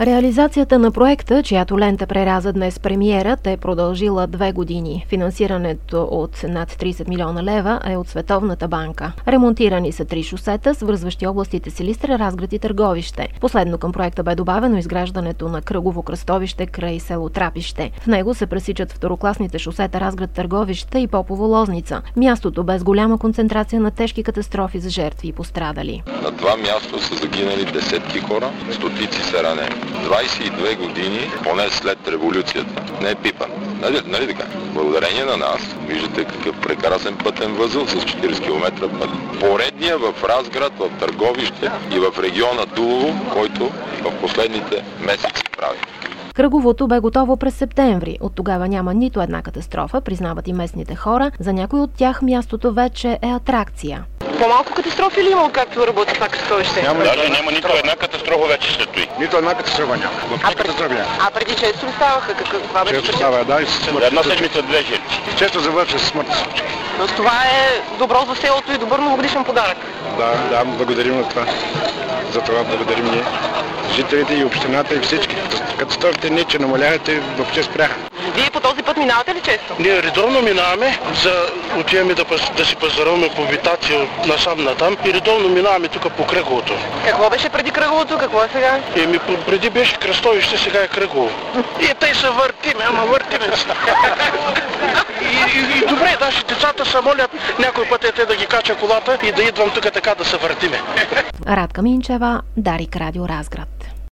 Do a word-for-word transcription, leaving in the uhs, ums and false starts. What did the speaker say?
Реализацията на проекта, чиято лента преряза днес премиерът, е продължила две години. Финансирането от над трийсет милиона лева е от Световната банка. Ремонтирани са три шосета, свързващи областите Силистра, Разград и Търговище. Последно към проекта бе добавено изграждането на кръгово кръстовище край село Трапище. В него се пресичат второкласните шосета Разград, Търговище и Попово, Лозница. Мястото без голяма концентрация на тежки катастрофи за жертви и пострадали. На това място са загинали десетки хора, стотици са ранени. двайсет и две години, поне след революцията, не е пипан. Нали, нали така? Благодарение на нас, виждате какъв прекрасен пътен възел с четирийсет километра път. Поредния в Разград, в Търговище и в региона Тулово, който в последните месеци прави. Кръговото бе готово през септември. От тогава няма нито една катастрофа, признават и местните хора. За някои от тях мястото вече е атракция. По-малко катастрофи ли има, откакто работи това кръстовище? Няма, даже няма нито една катастрофа вече след това. Нито една катастрофа няма. А, пред... а преди често ли ставаха? Каква беше? Често става, да, и с смърт. Една седмица, две жертви. Често завършва с смърт случаи. Но това е добро за селото и добър новогодишен подарък. Да, да, благодарим на това. За това благодарим ние. Жителите и общината и всички. Катастрофите не, че намалявате, въобще спряха. Вие по този път минавате ли често? Ние редовно минаваме, за отиваме да, да си пазаруваме по Витация насам натам и редовно минаваме тук по Кръговото. Какво беше преди Кръговото, какво е сега? Еми, преди беше кръстовище, сега е Кръгово. И тъй се въртиме, ама въртиме се. И, и, и добре, даже децата се молят някой път е те да ги кача колата и да идвам тук така да се въртиме. Радка Минчева, Дарик, Радио Разград.